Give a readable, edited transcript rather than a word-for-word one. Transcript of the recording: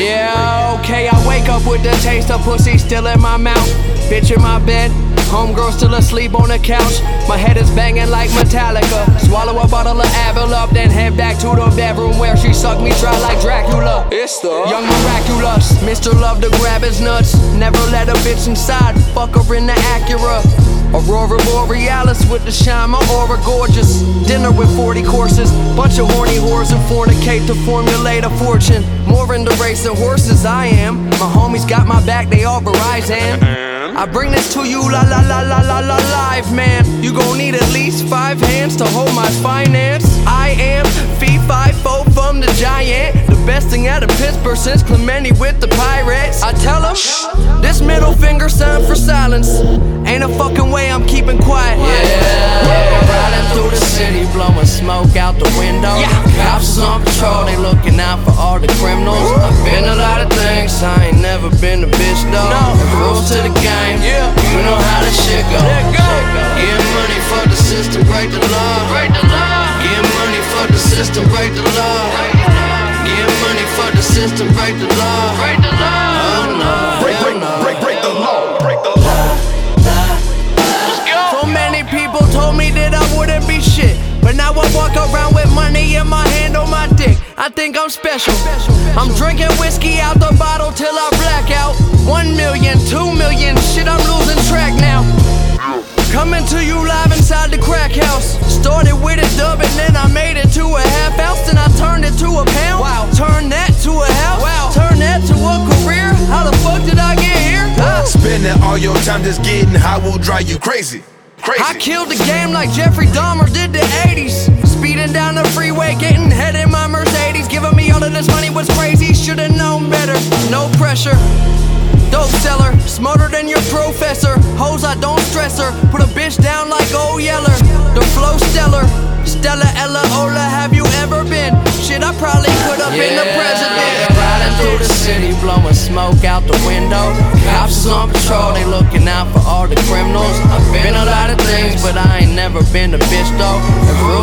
Yeah, okay, I wake up with the taste of pussy still in my mouth. Bitch in my bed, homegirl still asleep on the couch. My head is banging like Metallica. Swallow a bottle of Advil up, then head back to the bedroom where she sucked me dry like Dracula. It's the young miraculous. Mr. Love to grab his nuts. Never let a bitch inside, fuck her in the Acura. Aurora Borealis with the shine, my aura gorgeous. Dinner with 40 courses, bunch of horny whores who fornicate to formulate a fortune. More into race than horses I am. My homies got my back, they all Verizon. I bring this to you, la la la la la la live, man. You gon' need at least 5 hands to hold my finance. I am fee 5'4" from the Giant, the best thing out of Pittsburgh since Clemente with the Pirates. I tell them, this middle finger sign for silence. Ain't a fucking way I'm keeping quiet. Yeah, riding through the city, blowing smoke out the window. Cops is on patrol, they looking out for all the criminals. I've been a lot of things, I ain't never been a bitch though. There's rules to the game, you know how this shit go. Get money for the system, break the law. Get money for the system, break the law. Get money for the system, break the law. Oh no, Break the law. So many people told me that I wouldn't be shit, but now I walk around with money in my hand on my dick. I think I'm special. I'm drinking whiskey out the bottle till I black out. 1 million, 2 million, shit, I'm losing track now. Coming to you live inside the crack house. Started with a dub and then I made it to a half ounce. Then I turned it to a pound. Wow. Turn that to a house. Wow. Turn that to a career. How the fuck did I get here? Spending all your time just getting high will drive you crazy. I killed the game like Jeffrey Dahmer did the 80s. Speeding down the freeway, getting head in my Mercedes. Giving me all of this money was crazy, should've known better. No pressure, dope seller, smarter than your professor. Hoes, I don't stress her, put a bitch down like Old Yeller. The flow stellar, Stella, Ella, Ola, have you ever been? Shit, I probably could've been the president. Riding through the city, blowing smoke out the window. Cops is on patrol, they looking out for all the criminals. I've been a lot of things, but I ain't never been a bitch though. There's rules